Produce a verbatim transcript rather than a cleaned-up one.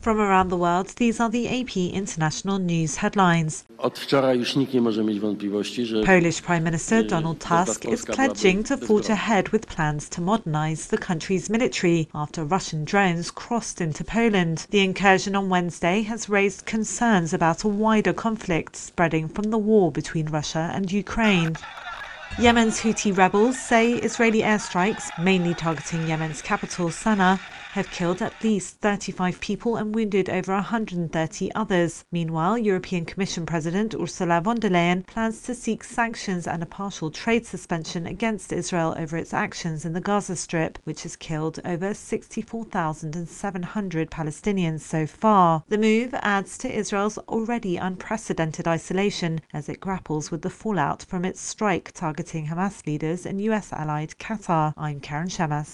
From around the world, these are the A P International News headlines. Od wczoraj już nikt nie może mieć wątpliwości, że Polish Prime Minister Donald Tusk is pledging to forge ahead with plans to modernize the country's military after Russian drones crossed into Poland. The incursion on Wednesday has raised concerns about a wider conflict spreading from the war between Russia and Ukraine. Yemen's Houthi rebels say Israeli airstrikes, mainly targeting Yemen's capital Sana'a, have killed at least thirty-five people and wounded over one hundred thirty others. Meanwhile, European Commission President Ursula von der Leyen plans to seek sanctions and a partial trade suspension against Israel over its actions in the Gaza Strip, which has killed over sixty-four thousand seven hundred Palestinians so far. The move adds to Israel's already unprecedented isolation as it grapples with the fallout from its strike targeting Hamas leaders and U S allied Qatar. I'm Karen Shemas.